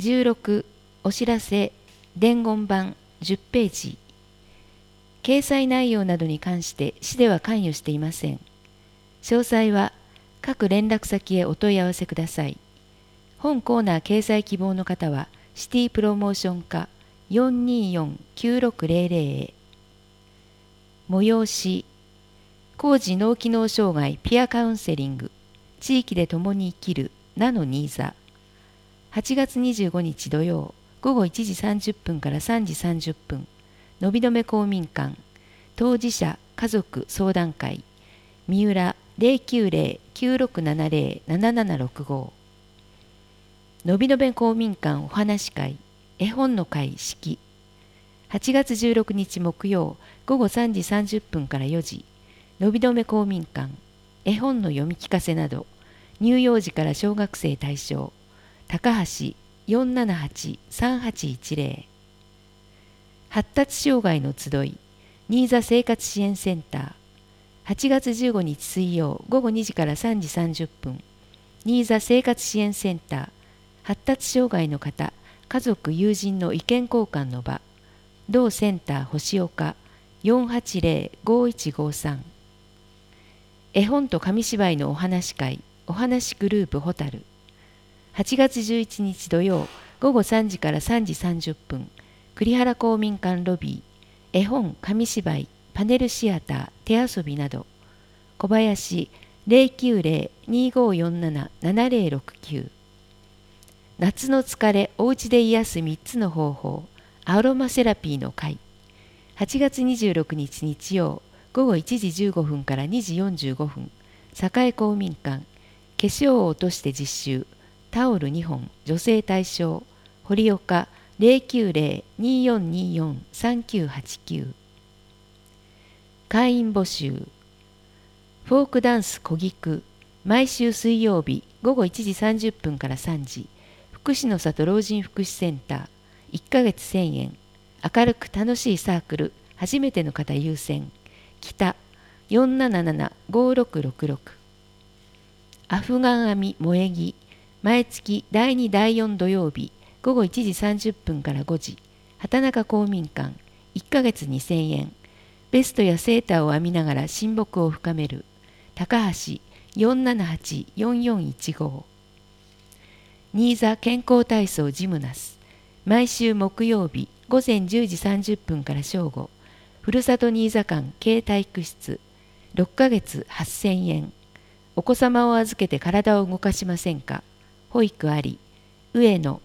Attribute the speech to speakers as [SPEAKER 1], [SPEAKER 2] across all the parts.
[SPEAKER 1] 16お知らせ伝言版10ページ。掲載内容などに関して市では関与していません。詳細は各連絡先へお問い合わせください。本コーナー掲載希望の方はシティプロモーション課 424-9600 へ。催し高次脳機能障害ピアカウンセリング地域で共に生きるナノニーザ8月25日土曜午後1時30分から3時30分のびどめ公民館当事者家族相談会三浦 090-9670-7765 のびのべ公民館お話会絵本の会式8月16日木曜午後3時30分から4時のびどめ公民館絵本の読み聞かせなど乳幼児から小学生対象高橋 478-3810 発達障害の集い新座生活支援センター8月15日水曜午後2時から3時30分新座生活支援センター発達障害の方家族友人の意見交換の場同センター星岡 480-5153 絵本と紙芝居のお話会お話グループホタル8月11日土曜午後3時から3時30分栗原公民館ロビー絵本紙芝居パネルシアター手遊びなど小林 090-2547-7069 夏の疲れおうちで癒す3つの方法アロマセラピーの会8月26日日曜午後1時15分から2時45分栄公民館化粧を落として実習タオル2本女性対象堀岡 090-2424-3989 会員募集フォークダンス小菊毎週水曜日午後1時30分から3時福祉の里老人福祉センター1ヶ月1000円明るく楽しいサークル初めての方優先北 477-5666 アフガン編み萌え木毎月第2第4土曜日午後1時30分から5時畑中公民館1ヶ月2000円ベストやセーターを編みながら親睦を深める高橋 478-4415 新座健康体操ジムナス毎週木曜日午前10時30分から正午ふるさと新座館軽体育室6ヶ月8000円お子様を預けて体を動かしませんか保育あり上野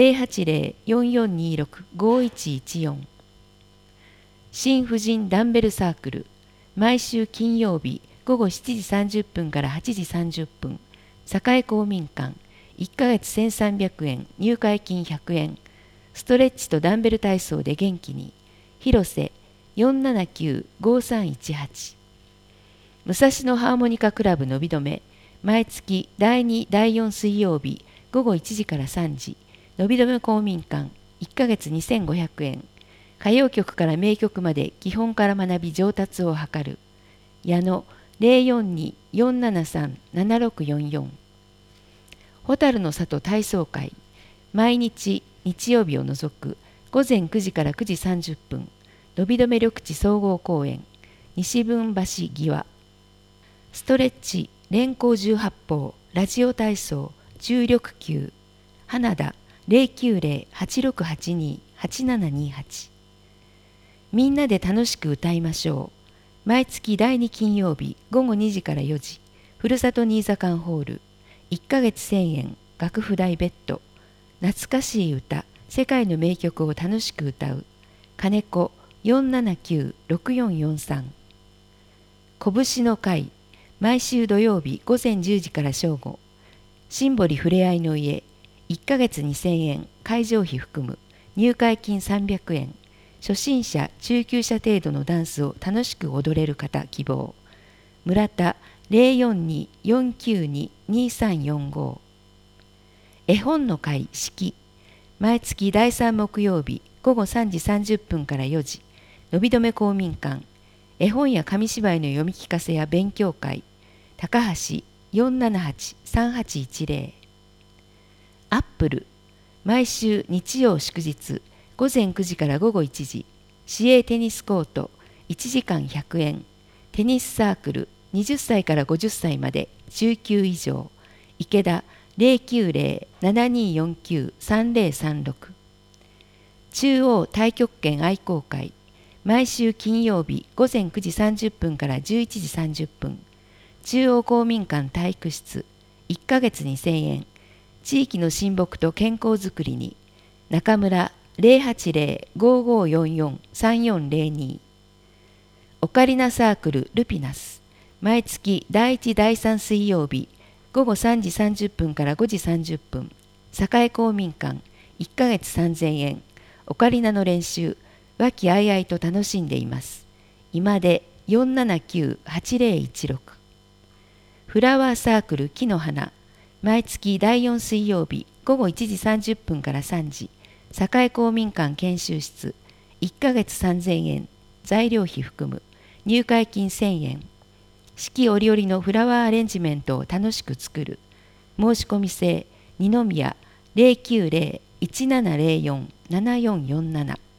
[SPEAKER 1] 080-4426-5114 新婦人ダンベルサークル毎週金曜日午後7時30分から8時30分栄公民館1ヶ月1300円入会金100円ストレッチとダンベル体操で元気に広瀬 479-5318 武蔵野ハーモニカクラブのびどめ毎月第2第4水曜日午後1時から3時のびどめ公民館1ヶ月2500円歌謡曲から名曲まで基本から学び上達を図る矢野 042-473-7644 ホタルの里体操会毎日日曜日を除く午前9時から9時30分のびどめ緑地総合公園西分橋際ストレッチ連行18法ラジオ体操重力級花田 090-8682-8728 みんなで楽しく歌いましょう毎月第2金曜日午後2時から4時ふるさと新座館ホール1ヶ月1000円楽譜代別途懐かしい歌世界の名曲を楽しく歌う金子 479-6443 拳の会毎週土曜日午前10時から正午シンボリふれあいの家1ヶ月2000円会場費含む入会金300円初心者中級者程度のダンスを楽しく踊れる方希望村田 042-492-2345 絵本の会式毎月第3木曜日午後3時30分から4時のびどめ公民館絵本や紙芝居の読み聞かせや勉強会高橋 478-3810 アップル毎週日曜祝日午前9時から午後1時、市営テニスコート1時間100円、テニスサークル20歳から50歳まで19以上、池田 090-7249-3036。中央太極拳愛好会、毎週金曜日午前9時30分から11時30分、中央公民館体育室、1ヶ月2000円、地域の親睦と健康づくりに、中村 080-5544-3402。オカリナサークルルピナス、毎月第1第3水曜日午後3時30分から5時30分、栄公民館、1ヶ月3000円、オカリナの練習、和気あいあいと楽しんでいます。今で479-8016。フラワーサークル木の花、毎月第4水曜日午後1時30分から3時、栄公民館研修室、1ヶ月3000円、材料費含む、入会金1000円。四季折々のフラワーアレンジメントを楽しく作る。申し込み制、二宮 090-1704-7447。